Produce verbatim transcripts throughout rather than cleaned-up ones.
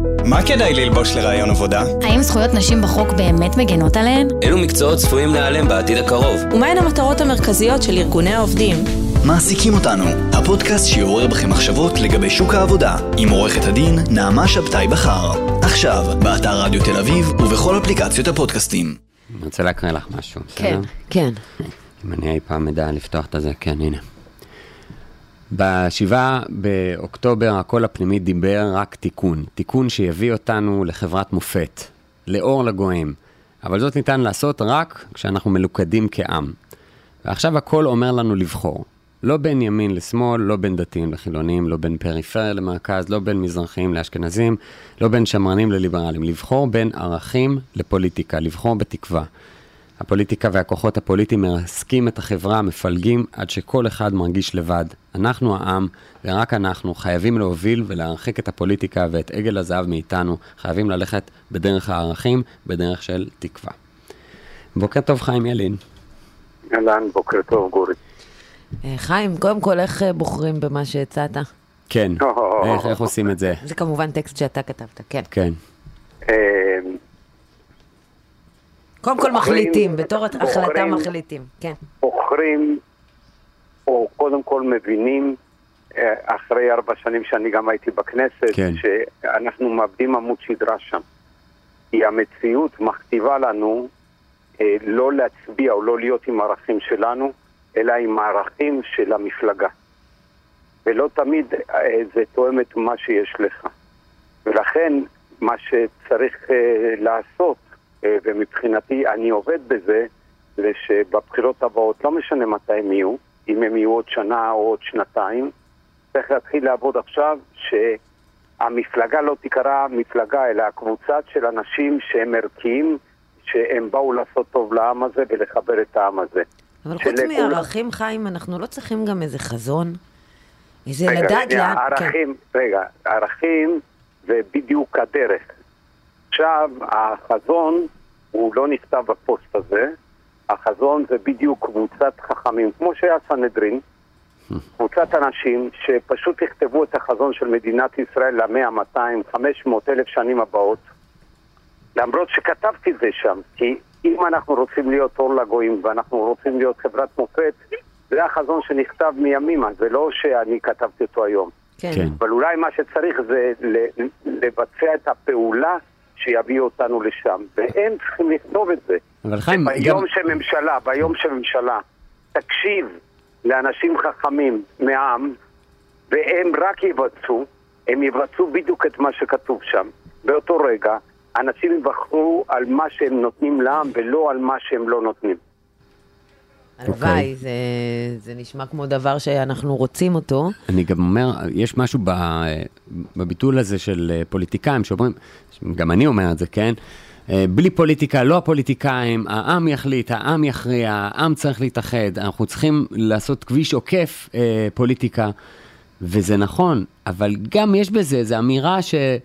מה כדאי ללבוש לרעיון עבודה? האם זכויות נשים בחוק באמת מגנות עליהן? אילו מקצועות צפויים להיעלם בעתיד הקרוב? ומהן המטרות המרכזיות של ארגוני העובדים? מעסיקים אותנו, הפודקאסט שיעורר בכם מחשבות לגבי שוק העבודה, עם עורכת הדין נעמה שבתאי בחר. עכשיו, באתר רדיו תל אביב ובכל אפליקציות הפודקאסטים. אני רוצה להקריא לך משהו, כן, בסדר? כן. אם אני אי פעם מדע לפתוח את זה, כן, הנה. בשבעה באוקטובר הקול הפנימי דיבר רק תיקון, תיקון שיביא אותנו לחברת מופת, לאור לגויים, אבל זאת ניתן לעשות רק כשאנחנו מלוכדים כעם. ועכשיו הקול אומר לנו לבחור, לא בין ימין לשמאל, לא בין דתיים לחילונים, לא בין פריפריה למרכז, לא בין מזרחים לאשכנזים, לא בין שמרנים לליברלים, לבחור בין ערכים לפוליטיקה, לבחור בתקווה. הפוליטיקה והכוחות הפוליטיים מרסקים את החברה, מפלגים עד שכל אחד מרגיש לבד. אנחנו העם, ורק אנחנו חייבים להוביל ולהרחיק את הפוליטיקה ואת עגל הזהב מאיתנו. חייבים ללכת בדרך הערכים, בדרך של תקווה. בוקר טוב חיים ילין. אהלן, בוקר טוב גורי. חיים, קודם כל איך בוחרים במה שהצעת? כן, איך, איך עושים את זה? זה כמובן טקסט שאתה כתבת, כן. כן. קודם כל מחליטים, בתור החלטה מחליטים, כן. בוחרים, או קודם כל מבינים, אחרי ארבע שנים שאני גם הייתי בכנסת, כן. שאנחנו מאבדים עמוד שדרה שם. כי המציאות מכתיבה לנו אה, לא להצביע או לא להיות עם הערכים שלנו, אלא עם הערכים של המפלגה. ולא תמיד אה, זה תואם את מה שיש לך. ולכן מה שצריך אה, לעשות, ומבחינתי אני עובד בזה, זה שבבחירות הבאות לא משנה מתי הם יהיו, אם הם יהיו עוד שנה או עוד שנתיים, צריך להתחיל לעבוד עכשיו שהמפלגה לא תיקרא מפלגה, אלא הקבוצת של אנשים שהם ערכיים, שהם באו לעשות טוב לעם הזה ולחבר את העם הזה. אבל חוץ מערכים, חיים, אנחנו לא צריכים גם איזה חזון? איזה רגע, לדעת רגע, ערכים, כן. רגע, ערכים זה בדיוק הדרך. עכשיו, החזון הוא לא נכתב בפוסט הזה, החזון זה בדיוק קבוצת חכמים, כמו שהיה סנהדרין, קבוצת אנשים שפשוט יכתבו את החזון של מדינת ישראל ל-מאה, מאתיים, חמש מאות אלף שנים הבאות, למרות שכתבתי זה שם, כי אם אנחנו רוצים להיות אור לגויים ואנחנו רוצים להיות חברת מופת, זה החזון שנכתב מימימה, זה לא שאני כתבתי אותו היום. כן. אבל אולי מה שצריך זה לבצע את הפעולה שיביא אותנו לשם, והם צריכים לכתוב את זה. אבל חיים, ביום גם... שממשלה, ביום שממשלה תקשיב לאנשים חכמים מהעם, והם רק יבצעו, הם יבצעו בדיוק את מה שכתוב שם. באותו רגע, אנשים יבחרו על מה שהם נותנים לעם, ולא על מה שהם לא נותנים. הלוואי, זה, זה נשמע כמו דבר שאנחנו רוצים אותו. אני גם אומר, יש משהו בביטול הזה של פוליטיקאים, שאומרים, גם אני אומר את זה, כן? בלי פוליטיקה, לא הפוליטיקאים, העם יחליט, העם יכריע, העם צריך להתאחד, אנחנו צריכים לעשות כביש עוקף פוליטיקה, וזה נכון, אבל גם יש בזה, זו אמירה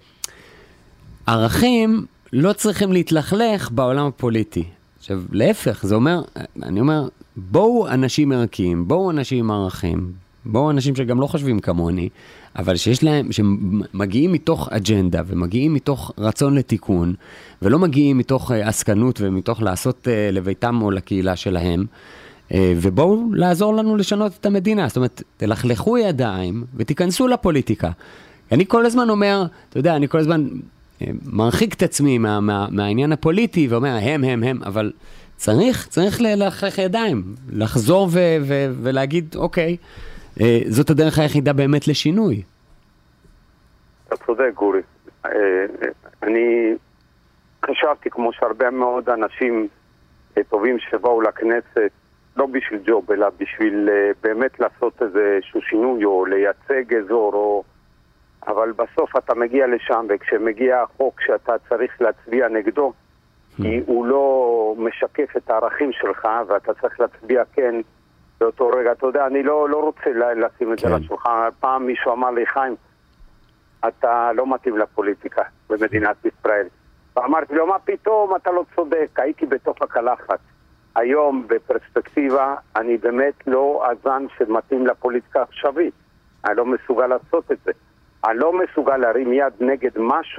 שערכים לא צריכים להתלכלך בעולם הפוליטי. עכשיו, להפך, זה אומר, אני אומר, בואו אנשים ערכיים, בואו אנשים עם ערכים, בואו אנשים שגם לא חושבים כמוני, אבל שיש להם, שמגיעים מתוך אג'נדה, ומגיעים מתוך רצון לתיקון, ולא מגיעים מתוך עסקנות, ומתוך לעשות לביתם או לקהילה שלהם, ובואו לעזור לנו לשנות את המדינה. זאת אומרת, תלכלכו ידיים, ותיכנסו לפוליטיקה. אני כל הזמן אומר, אתה יודע, אני כל הזמן מרחיק את עצמי מה, מה, מהעניין הפוליטי, ואומר, הם, הם, הם, אבל צריך, צריך ללכלך ידיים, לחזור ו, ו, ולהגיד, אוקיי, זאת הדרך היחידה באמת לשינוי. אתה צודק, גורי. אני חשבתי, כמו שהרבה מאוד אנשים טובים שבאו לכנסת, לא בשביל ג'וב, אלא בשביל באמת לעשות איזשהו שינוי, או לייצג אזור, או... אבל בסוף אתה מגיע לשם, וכשמגיע החוק שאתה צריך להצביע נגדו, כי הוא לא משקף את הערכים שלך, ואתה צריך להצביע כן באותו רגע. אתה יודע, אני לא, לא רוצה לשים את זה לשולחן. פעם מישהו אמר לי, חיים, אתה לא מתאים לפוליטיקה במדינת ישראל. ואמרתי לו, מה פתאום, אתה לא צודק, הייתי בתוך הקלחת. היום בפרספקטיבה אני באמת לא אזן שמתאים לפוליטיקה עכשווית. אני לא מסוגל לעשות את זה. אני לא מסוגל להרים יד נגד משהו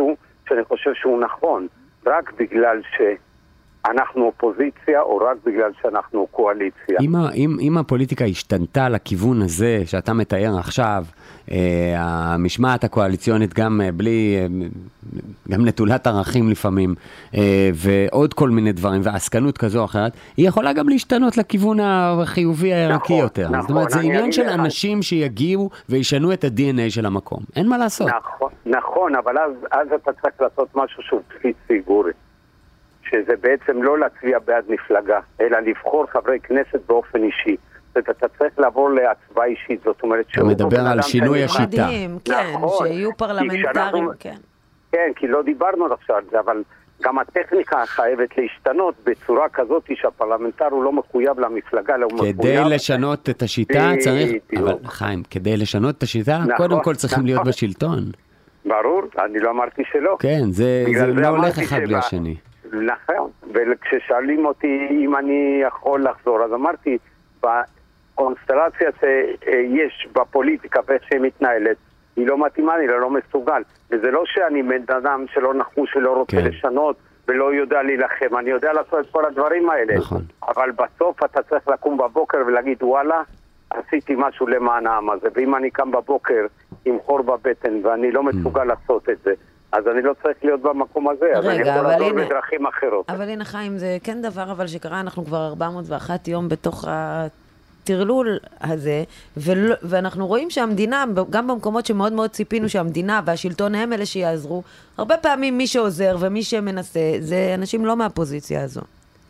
שאני חושב שהוא נכון, רק בגלל שאנחנו אופוזיציה, או רק בגלל שאנחנו קואליציה. אם, אם, אם הפוליטיקה השתנתה לכיוון הזה שאתה מתאר עכשיו, אה, המשמעת הקואליציונית גם אה, בלי, אה, גם נטולת ערכים לפעמים, אה, ועוד כל מיני דברים, ועסקנות כזו או אחרת, היא יכולה גם להשתנות לכיוון החיובי הערכי נכון, יותר. נכון, זאת אומרת, זה עניין של לך... אנשים שיגיעו וישנו את ה-די אן איי של המקום. אין מה לעשות. נכון, נכון, אבל אז, אז אתה צריך לעשות משהו שהוא בסיסי, גורי. שזה בעצם לא להצביע בעד מפלגה, אלא לבחור חברי כנסת באופן אישי. אתה צריך לעבור להצבעה אישית, זאת אומרת... אתה מדבר על שינוי השיטה. מדהים, כן, שיהיו פרלמנטרים, כן. כן, כי לא דיברנו עכשיו על זה, אבל גם הטכניקה חייבת להשתנות בצורה כזאת שהפרלמנטר הוא לא מחויב למפלגה, לא מחויב... כדי לשנות את השיטה צריך... אבל חיים, כדי לשנות את השיטה, קודם כל צריכים להיות בשלטון. ברור, אני לא אמרתי שלא. כן, זה לא הולך אחד בלי השני. נכון, וכששאלים אותי אם אני יכול לחזור, אז אמרתי, בקונסטלציה שיש בפוליטיקה ואיך שהיא מתנהלת, היא לא מתאימה, אני לא מסוגל. וזה לא שאני בן אדם שלא נחוש ולא רוצה כן. לשנות ולא יודע להילחם, אני יודע לעשות את כל הדברים האלה. נכון. אבל בסוף אתה צריך לקום בבוקר ולהגיד, וואלה, עשיתי משהו למען העם הזה, ואם אני קם בבוקר עם חור בבטן ואני לא מסוגל לעשות את זה, אז אני לא צריך להיות במקום הזה, אז אני יכול לעזור בדרכים אחרות. אבל הנה חיים, זה כן דבר אבל שקרה, אנחנו כבר ארבע מאות ואחת יום בתוך הטרלול הזה, ולא, ואנחנו רואים שהמדינה, גם במקומות שמאוד מאוד ציפינו שהמדינה והשלטון הם אלה שיעזרו, הרבה פעמים מי שעוזר ומי שמנסה, זה אנשים לא מהפוזיציה הזו.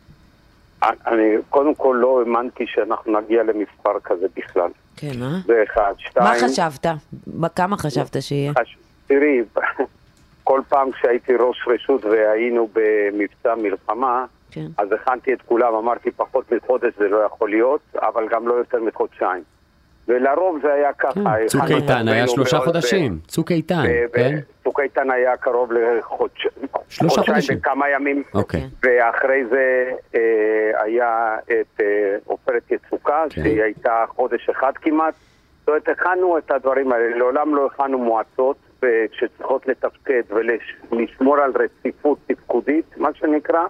אני קודם כל לא האמנתי שאנחנו נגיע למספר כזה בכלל. כן, אה? זה אחד, שתיים... מה חשבת? כמה חשבת שיהיה? תראי, כל פעם כשהייתי ראש רשות והיינו במבצע מלחמה, כן. אז הכנתי את כולם, אמרתי פחות מחודש זה לא יכול להיות, אבל גם לא יותר מחודשיים. ולרוב זה היה ככה. צוק איתן היה שלושה חודשים, צוק איתן, כן? צוק איתן היה קרוב לחודשיים וכמה ימים, ואחרי זה היה את עופרת יצוקה, שהיא הייתה חודש אחד כמעט. זאת אומרת, הכנו את הדברים האלה, לעולם לא הכנו מועצות שצריכות לתפקד ולשמור על רציפות תפקודית, מה שנקרא,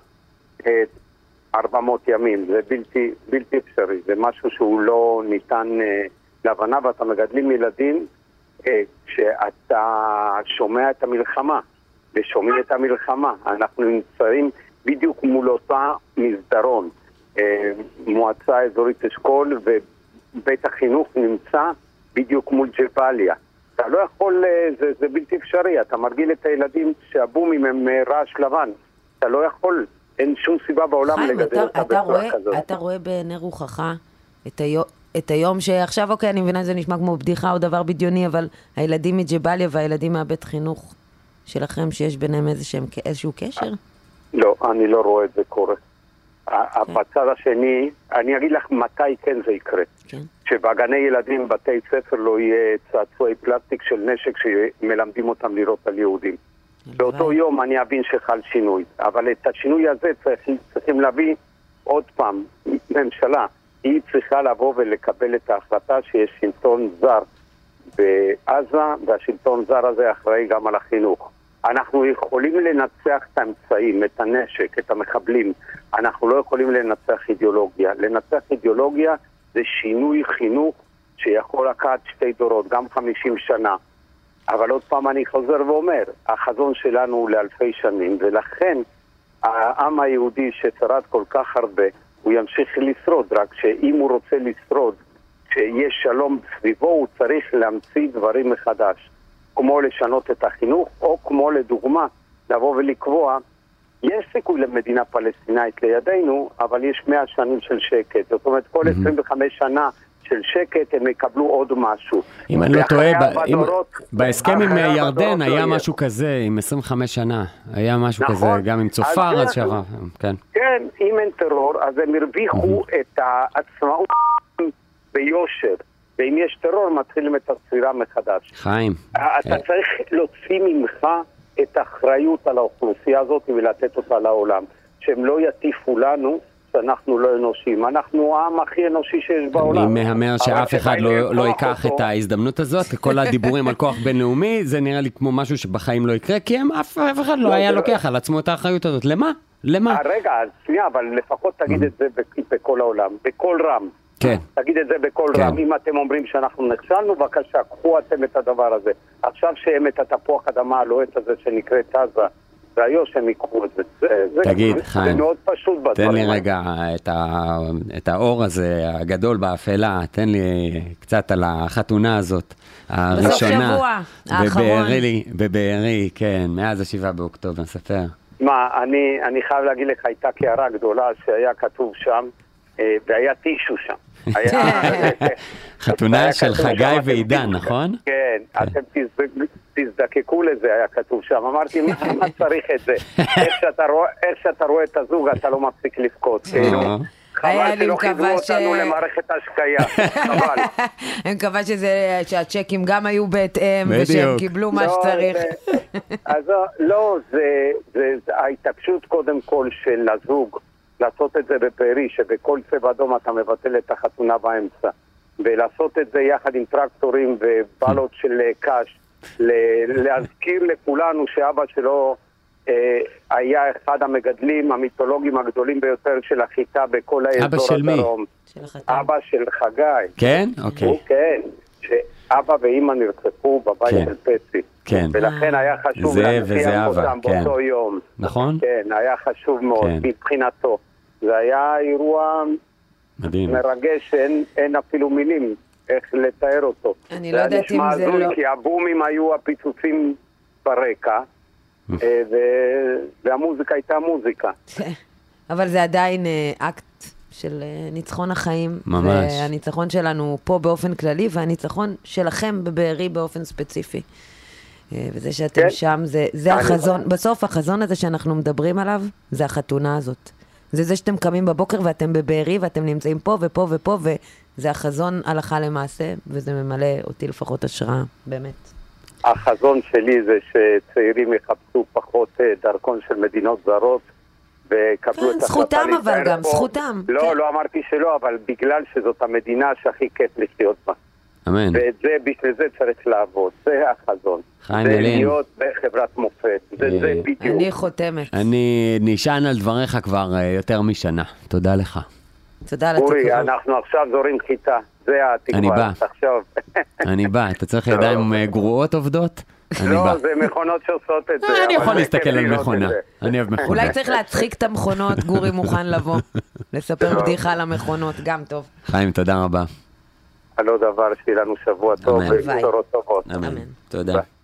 ארבע מאות ימים, זה בלתי, בלתי אפשרי, זה משהו שהוא לא ניתן להבנה, ואתה מגדלים ילדים שאתה שומע את המלחמה, ושומעים את המלחמה, אנחנו נמצאים בדיוק מול אותה מסדרון, מועצה אזורית אשכול, ובית החינוך נמצא בדיוק מול ג'באליה. אתה לא יכול, זה, זה בלתי אפשרי, אתה מרגיל את הילדים שהבומים הם רעש לבן, אתה לא יכול, אין שום סיבה בעולם חיים, לגדל אתה, אותה אתה בצורה רואה, כזאת. אתה רואה בעיני רוחך את, היו, את היום שעכשיו, אוקיי, אני מבינה, זה נשמע כמו בדיחה או דבר בדיוני, אבל הילדים מג'באליה והילדים מהבית חינוך שלכם, שיש ביניהם איזשהם, איזשהו קשר? לא, אני לא רואה את זה קורה. בצד השני, אני אגיד לך מתי כן זה יקרה. כן. שבגני ילדים, בתי ספר, לא יהיה צעצועי פלסטיק של נשק שמלמדים אותם לירות על יהודים. באותו יום אני אבין שחל שינוי. אבל את השינוי הזה צריכים, צריכים להביא עוד פעם, ממשלה. היא צריכה לבוא ולקבל את ההחלטה שיש שלטון זר בעזה, והשלטון זר הזה אחראי גם על החינוך. אנחנו יכולים לנצח את האמצעים, את הנשק, את המחבלים. אנחנו לא יכולים לנצח אידיאולוגיה. לנצח אידיאולוגיה זה שינוי חינוך שיכול לקחת שתי דורות, גם חמישים שנה. אבל עוד פעם אני חוזר ואומר, החזון שלנו הוא לאלפי שנים, ולכן העם היהודי ששרד כל כך הרבה, הוא ימשיך לשרוד, רק שאם הוא רוצה לשרוד, שיש שלום סביבו, הוא צריך להמציא דברים מחדש. כמו לשנות את החינוך, או כמו לדוגמה, לבוא ולקבוע, יש סיכוי למדינה פלסטינאית לידינו, אבל יש מאה שנים של שקט. זאת אומרת, כל עשרים וחמש שנה של שקט, הם יקבלו עוד משהו. אם אני לא טועה, בהסכם עם ירדן היה משהו כזה, עם עשרים וחמש שנה. היה משהו כזה, גם עם צופר, אז שרה. כן, אם אין טרור, אז הם הרוויחו את העצמאות ביושר. ואם יש טרור, מתחילים את הספירה מחדש. חיים. אתה צריך להוציא ממך את האחריות על האוכלוסייה הזאת ולתת אותה לעולם. שהם לא יטיפו לנו שאנחנו לא אנושיים. אנחנו העם הכי אנושי שיש בעולם. אני מהמר שאף אחד לא, לא ייקח את ההזדמנות הזאת, כל הדיבורים על כוח בינלאומי, זה נראה לי כמו משהו שבחיים לא יקרה, כי הם, אף, אף אחד לא היה לוקח על עצמו את האחריות הזאת. למה? למה? רגע, שנייה, אבל לפחות תגיד את זה בכל העולם, בכל רם. כן. תגיד את זה בכל כן. רם. אם אתם אומרים שאנחנו נכשלנו, בבקשה, קחו אתם את הדבר הזה. עכשיו שהם את התפוח אדמה הלוהט הזה שנקראת עזה, והיום שהם ייקחו את זה. זה, תגיד, זה, חיים, זה מאוד פשוט בדברים. תן לי רגע את, ה, את האור הזה הגדול באפלה, תן לי קצת על החתונה הזאת, הראשונה. בסוף שבוע, האחרון. בבארי, בבארי, כן, מאז השבעה באוקטובר, נספר. מה, אני, אני חייב להגיד לך, הייתה קערה גדולה שהיה כתוב שם, והיה טישו שם. חתונה של חגי ועידן, נכון? כן, אתם תזדקקו לזה, היה כתוב שם. אמרתי, מה צריך את זה? איך שאתה רואה את הזוג, אתה לא מפסיק לבכות. חבל שלא חידרו אותנו למערכת השקיה. חבל. אני מקווה שהצ'קים גם היו בהתאם, ושהם קיבלו מה שצריך. אז לא, זה ההתעקשות קודם כל של הזוג. לעשות את זה בפרי, שבכל צבע אדום אתה מבטל את החתונה באמצע. ולעשות את זה יחד עם טרקטורים ובלות של קש. להזכיר לכולנו שאבא שלו אה, היה אחד המגדלים המיתולוגיים הגדולים ביותר של החיטה בכל האזור הדרום. אבא של מי? של החתן. אבא של חגי. כן? אוקיי. הוא כן. שאבא ואמא נרצחו בבית כן. של פצי. כן. ולכן היה חשוב זה להנחיח אותם וזהבה, כן. באותו יום. נכון? כן, היה חשוב מאוד, כן. מבחינתו. זה היה אירוע מדהים. מרגש, אין, אין אפילו מילים איך לתאר אותו. אני לא יודעת אם זה הזוי, לא... כי הבומים היו הפיצוצים ברקע, אה, ו- והמוזיקה הייתה מוזיקה. אבל זה עדיין אה, אקט של אה, ניצחון החיים. ממש. והניצחון שלנו פה באופן כללי, והניצחון שלכם בבארי באופן ספציפי. אה, וזה שאתם כן. שם, זה, זה אני- החזון, בסוף החזון הזה שאנחנו מדברים עליו, זה החתונה הזאת. זה זה שאתם קמים בבוקר ואתם בבארי ואתם נמצאים פה ופה ופה, וזה החזון הלכה למעשה, וזה ממלא אותי לפחות השראה, באמת. החזון שלי זה שצעירים יחפשו פחות אה, דרכון של מדינות זרות, וקבלו כן, את זכותם ההחלטה אבל להישאר גם, פה. זכותם, לא, כן. לא אמרתי שלא, אבל בגלל שזאת המדינה שהכי כיף לחיות בה. אמן. ואת זה, בשביל זה צריך לעבוד, זה החזון. חיים זה ילין. להיות בחברת מופת, זה, זה אה, בדיוק. אני חותמת. אני נשען על דבריך כבר אה, יותר משנה. תודה לך. תודה על אורי, התקווה. אנחנו עכשיו זורים חיטה, זה התקווה. אני בא. עכשיו. אני בא, אתה צריך ידיים אה, גרועות עובדות? אני בא. לא, זה מכונות שעושות את זה. אני אבל יכול זה להסתכל כיף על לראות מכונה. את זה. אני אוהב מכונה. אולי צריך להצחיק את המכונות, גורי מוכן לבוא. לספר בדיחה על המכונות, גם טוב. חיים, תודה רבה. על עוד דבר, שיהיה לנו שבוע טוב אמן. ובשורות טובות. אמן. אמן. תודה. ביי.